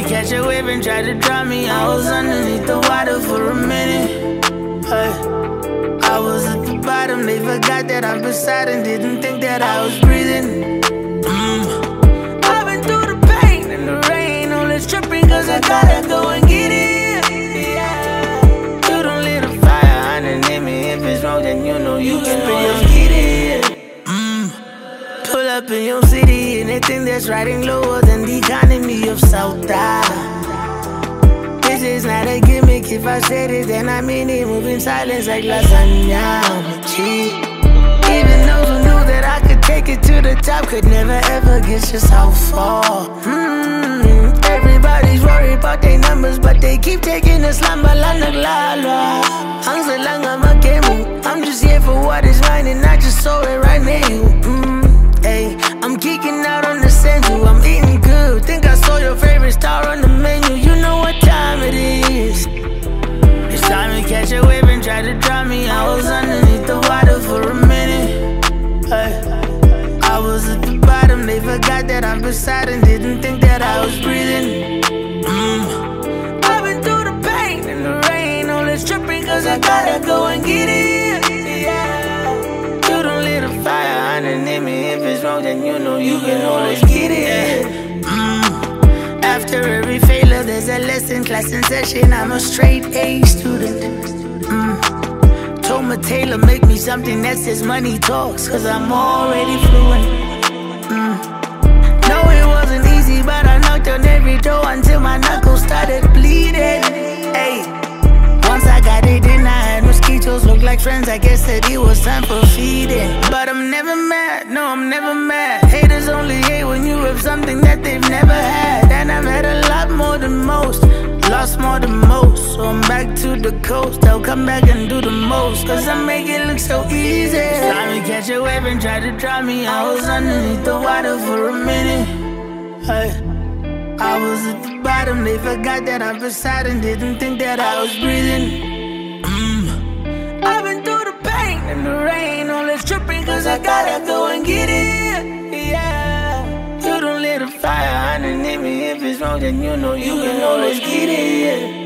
catch a wave and try to drown me. I was underneath the water for a minute. Hey. I was at the bottom, they forgot that I'm beside and didn't think that I was breathing. I've been through the pain and the rain, only tripping cause I gotta go and get it. You don't lit a fire underneath me. If it's wrong, then you know you can always get it. Pull up in your city, anything that's riding lower than the economy of South Eye. This is not a gimmick, if I said it, then I mean it. Moving silence like lasagna, I'm a G. Even those who knew that I could take it to the top could never ever guess just how far. Everybody's worried about their numbers, but they keep taking a slam, balanagla. I'm just here for what is mine, and I just saw it right near you. Hey, I'm geeking out on the central, I'm eating good. Think I saw your favorite star on the menu. You know what time it is. It's time to catch a wave and try to drown me. I was underneath the water for a minute. Hey, I was at the bottom, they forgot that I'm beside and didn't think that I was breathing. I've been through the pain and the rain, only tripping cause I gotta go and get it. You don't lit a fire underneath me. If it's wrong, then you know you can always get it. After every failure, there's a lesson. Class in session, I'm a straight A student. Told my tailor, make me something that says money talks, cause I'm already fluent. No, it wasn't easy, but I knocked on every door until my knuckles started bleeding. Hey, once I got it in, I had mosquitoes look like friends. I guess that it was time for feeding. But I'm never mad, no, I'm never mad. Haters only hate when you have something that they've never had. And I've had a lot more than most, lost more than most. So I'm back to the coast, I'll come back and do the most, cause I make it look so easy. It's time to catch a wave and try to drown me. I was underneath the water for a minute. Hey, I was at the bottom, they forgot that I'm beside and didn't think that I was breathing. I've been through the pain and the rain, only tripping cause I gotta go and get it. Yeah, you don't lit a fire underneath me. If it's wrong, then you know you can always get it.